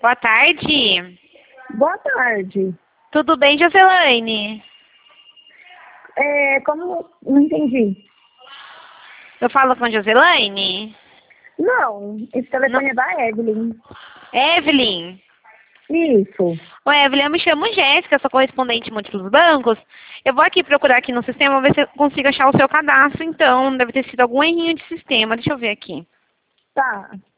Boa tarde. Boa tarde. Tudo bem, Joselaine? Como... Não entendi. Eu falo com a Joselaine? Não, esse telefone é da Evelyn. Evelyn? Isso. Oi, Evelyn, eu me chamo Jéssica, sou correspondente de múltiplos bancos. Eu vou aqui procurar aqui no sistema, ver se eu consigo achar o seu cadastro, então. Deve ter sido algum errinho de sistema. Deixa eu ver aqui. Tá.